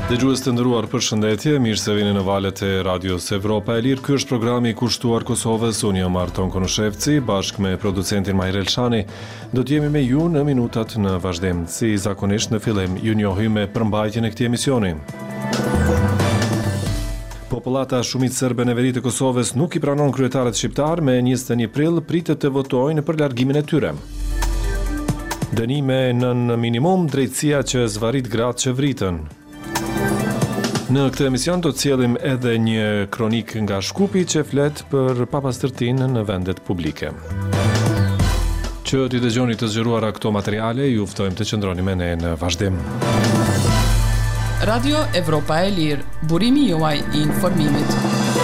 Dëgjues të nderuar, përshëndetje, mirë se vini në valët e Radios Evropa e Lirë. Ky është programi i kushtuar Kosovës. Unë jam Arton Konushevci, bashkë me producentin Mahir Elshani. Do të jemi me ju në minutat në vazhdim. Si zakonisht në fillim, ju njohim me përmbajtjen e këtij emisioni. Popullata shumicë serbe në veri të Kosovës nuk i pranon kryetarët shqiptar, me 21 prill pritet të votojnë për largimin e tyre. Dënime nën minimum, drejtësia që zvarit gratë që vritën. Në këtë emision do të sjellim edhe një kronik nga Shkupi që flet për papastërtinë në vendet publike. Që t'i dëgjoni të zgjeruara këto materiale, ju ftojmë të qëndroni me ne në vazhdim. Radio Evropa e Lirë, burimi juaj i informimit.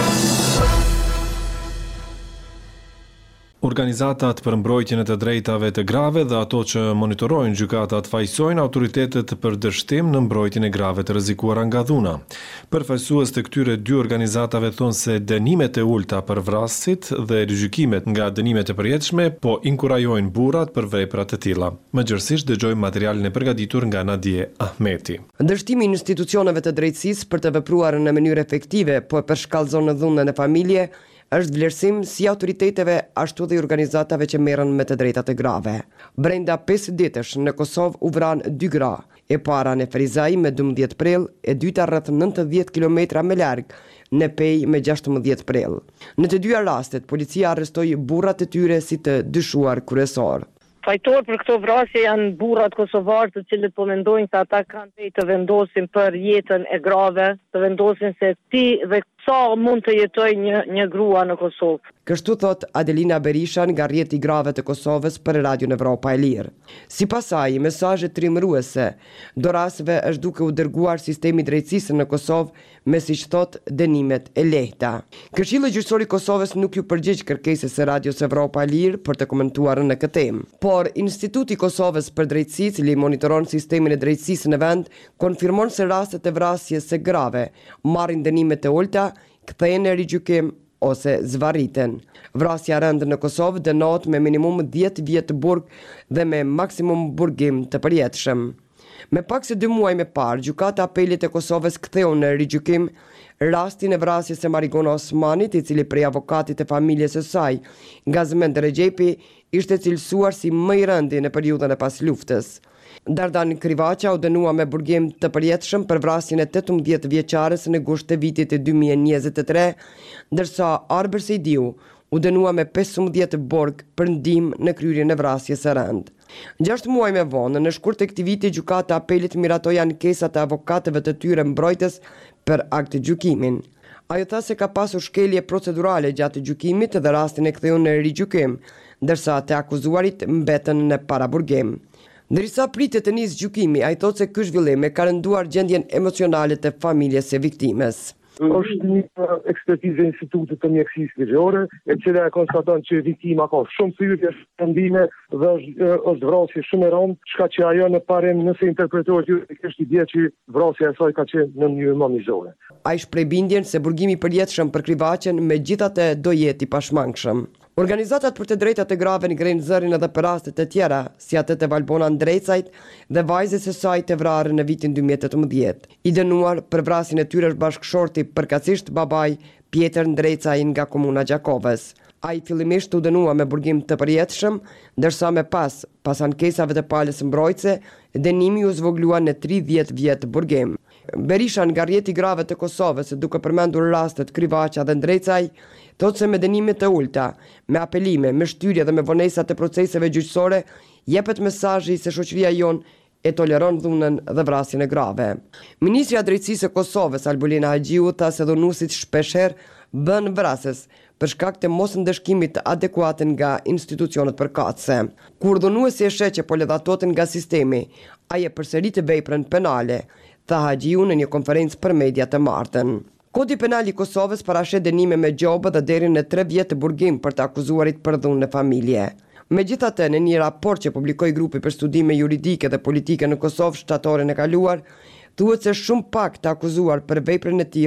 Organizatat për mbrojtjen e të drejtave të grave dhe ato që monitorojnë gjykatat fajsojnë autoritetet për dështim në mbrojtjen e grave të rrezikuara nga dhuna. Përfaqësues të këtyre dy organizatave thonë se dënimet e ulta për vrasësit dhe rigjykimet nga dënimet e përjetshme po inkurajojnë burrat për vepra të tilla. Mëgjërësisht dëgjojmë materialin e përgatitur nga Nadie Ahmeti. Dështimi i institucioneve të drejtësisë për të vepruar në mënyrë efektive po e përshkallëzon në dhunën e familje është vlerësim si autoriteteve ashtu dhe organizatave që merren me të drejtat e grave. Brenda 5 ditësh në Kosovë u vranë 2 gra, e para në Ferizaj me 12 prill, e dyta rreth 90 kilometra më larg në Pej me 16 prill. Në të dyja rastet, policia arrestoi burrat e tyre si të dyshuar kryesor. Fajtor për këto vrasje janë burrat kosovarë, të cilët po mendojnë se ata kanë drejt të vendosin për jetën e grave, të vendosin se ti dhe sa mund të jetoj një grua në Kosovë. Kështu thot Adelina Berisha nga rrjeti i grave të Kosovës për Radio Evropa e Lirë. Sipas saj, mesazhet trimëruese do rasteve është duke u dërguar sistemi i drejtësisë në Kosovë me, siç thot, dënimet e lehta. Këshilli Gjyqësor i Kosovës nuk ju përgjigj kërkesës së Radios Evropa e Lirë për të komentuar në këtë temë. Por Instituti i Kosovës për Drejtësi, i cili monitoron sistemin e drejtësisë në vend, konfirmon se rastet e vrasjes së grave marrin dënimet e ulta, kthehen në rigjykim ose zvarriten. Vrasja rënd në Kosovë dënohet me minimum 10 vjet burg dhe me maksimum burgim të përjetshëm. Me pak se 2 muaj më parë, gjykata e apelit e Kosovës ktheu në rigjykim rastin e vrasjes së Marigona Osmanit, i cili prej avokatit të familjes së saj, Gazmend Rexhepi, ishte cilësuar si më i rëndi në periudhën e pas luftës. Dardan Krivaqa u dënua me burgim të përjetshëm për vrasjen e 18 vjeçares në gusht të vitit 2023, ndërsa Arber Sejdiu u dënua me 15 burg për ndihmë në kryerjen e vrasjes së rënd. 6 muaj më vonë, në shkurt të këtij viti, gjykata e apelit miratoi ankesat e avokatëve të tyre mbrojtës për akt gjykimin. Ajo tha se ka pasur shkelje procedurale gjatë gjykimit dhe rastin e ktheu në rigjykim, ndërsa të akuzuarit mbetën në paraburgim. Ndërsa pritet të nisë gjykimi, ai thotë se ky zhvillim e ka rënduar gjendjen emocionale të familjes së viktimës. Është një ekspertizë e Institutit të Mjekësisë Ligjore, e cila e konstaton që viktima ka shumë thyrje, shëndime dhe është vrasje shumë e rëndë, çka që ajo në parim nëse interpretohet juridikisht i bie që vrasja e saj ka qenë në mënyrë mamizore. Ai shpreh bindjen se burgimi i përjetshëm për Krivaqen megjithatë do jetë i pashmangshëm. Organizatat për të drejtat e grave ngrenë zërin edhe për raste të tjera, si atë të Valbona Ndrecajt dhe vajzës së saj të vrarë në vitin 2018. I dënuar për vrasjen e tyre është bashkëshorti përkatësisht babai Pjetër Ndrecaj nga komuna Gjakovës. Ai fillimisht u dënua me burgim të përjetshëm, ndërsa më pas ankesave të palës mbrojtëse, dënimi u zvoglua në 30 vjet burgim. Berisha nga rrjeti i grave të Kosovës, duke përmendur rastet Krivaqa dhe Ndrecaj, thotë se me dënimet e ulta, me apelime, me shtyrje dhe me vonesa të proceseve gjyqësore, jepet mesazhi se shoqëria jon e toleron dhunën dhe vrasjen e grave. Ministri i Drejtësisë së Kosovës, Albulina Haxhiu, tha se dhunuesit shpeshherë bën vrasës për shkak të mos ndëshkimit të adekuat nga institucionet përkatëse. Kur dhunuesi e sheh që po lëdhatohet nga sistemi, ai e përsërit veprën penale, tha Haxhiu në një konferencë për media të martën. Kodi penal i Kosovës parashet dënime me gjobë dhe deri në 3 vjet të burgim për të akuzuarit për dhunë në familje. Megjithatë, në një raport që publikoi grupi për studime juridike dhe politike në Kosovë shtatorin e kaluar, thuhet se shumë pak të akuzuar për veprën e tillë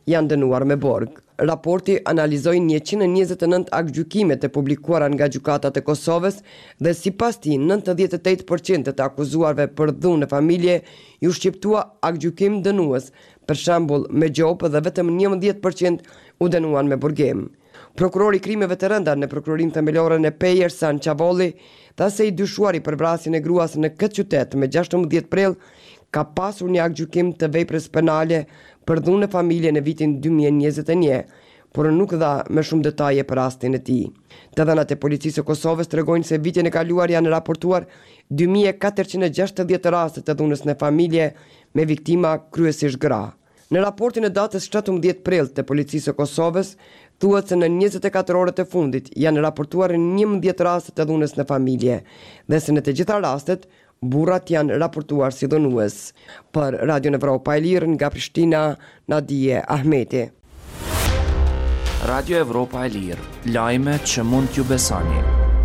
janë dënuar me borg. Raporti analizoi 129 aktgjykime të publikuara nga gjykatat e Kosovës dhe sipas tij 98% të akuzuarve për dhunë në familje ju shqiptua aktgjykim dënues, për shembull me gjopë, dhe vetëm 11% u dënuan me burgim. Prokurori i krimeve të rënda në prokurorinë themelore në Pejer, San Qavolli, tha se i dyshuari për vrasjen e gruas në këtë qytet me 16 prill ka pasur një aktgjykim të veprës penale për dhunë në familje në vitin 2021, por nuk dha me shumë detaje për rastin e tij. Të dhënat e policisë së Kosovës tregojnë se vitin e kaluar janë raportuar 2460 raste të dhunës në familje me viktima kryesisht gra. Në raportin e datës 17 prill të policisë së Kosovës thuhet se në 24 orët e fundit janë raportuar 11 raste të dhunës në familje dhe se në të gjitha rastet burrat janë raportuar si dhunues. Për Radio Evropa e Lirë nga Prishtina, Nadije Ahmeti. Radio Evropa e Lirë, lajme që mund t'ju besoni.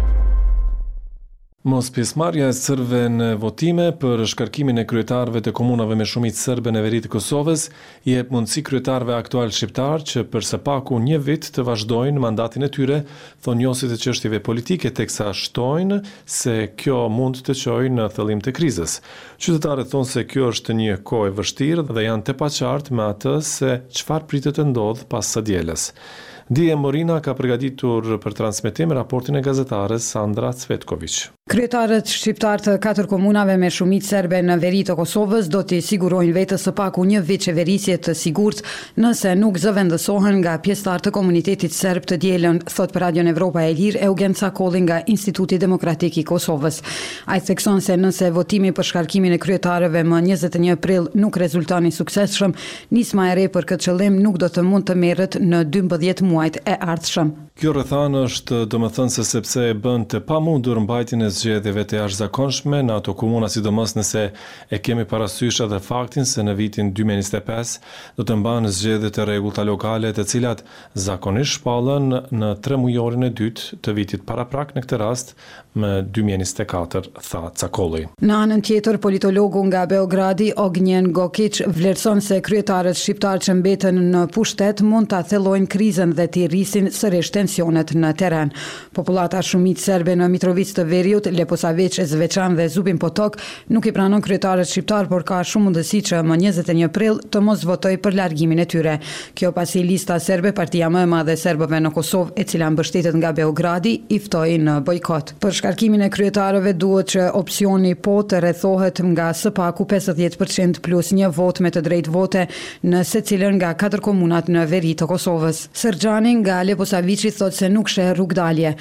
Mos pjesëmarrja e serbëve në votime për shkarkimin e kryetarëve të komunave me shumicë serbe në veri të Kosovës jep mundësi kryetarëve aktual shqiptar që për së paku një vit të vazhdojnë mandatin e tyre, thonë njohësit e çështjeve politike, teksa shtojnë se kjo mund të çojë në thellim të krizës. Qytetarët thonë se kjo është një kohë e vështirë dhe janë të paqartë me atë se çfarë pritet të ndodhë pas së dielës. Dije Morina ka përgatitur për transmetim raportin e gazetares Sandra Cvetković. Kryetarët shqiptar të 4 komunave me shumicë serbe në veri të Kosovës do t'i sigurojnë vetës së paku një vit qeverisje të sigurt nëse nuk zëvendësohen nga pjesëtar të komunitetit serb të dielën, thot për Radio Evropa e Lirë Eugen Cakolli nga Instituti Demokratik i Kosovës. Ai thekson se nëse votimi për shkarkimin e kryetarëve më 21 prill nuk rezulton i suksesshëm, nisma e re për këtë qëllim nuk do të mund të merret në 12 muajt e ardhshëm. Kjo rrethanë është domethënëse sepse e bën të pamundur mbajtjen e zgjedhjeve të jashtëzakonshme në ato komuna, sidomos nëse e kemi parasysh edhe faktin se në vitin 2025 do të mbahen zgjedhje të rregullta lokale, të cilat zakonisht shpallen në 3 mujorin e dytë të vitit paraprak, në këtë rast më 2024, tha Cakolli. Në anën tjetër, politologu nga Beogradi, Ognjen Gokić, vlerëson se kryetarët shqiptar që mbeten në pushtet mund ta thellojnë krizën dhe t'i rrisin sërish tensionet në terren. Popullata shumicë serbe në Mitrovicë të Veriut, Leposavić, Zveçan dhe Zubin Potok nuk i pranon kryetarët shqiptar, por ka shumë mundësi që më 21 prill të mos votojë për largimin e tyre. Kjo pasi lista serbe, partia më e madhe e serbëve në Kosovë, e cila mbështetet nga Beogradi, i ftoi në bojkot. Për shkarkimin e kryetarëve duhet që opsioni po të rrethohet nga së paku 50% plus një vot me të drejtë vote në secilën nga 4 komunat në veri të Kosovës. Sërxhani nga Leposavić thot se nuk sheh rrugdalje.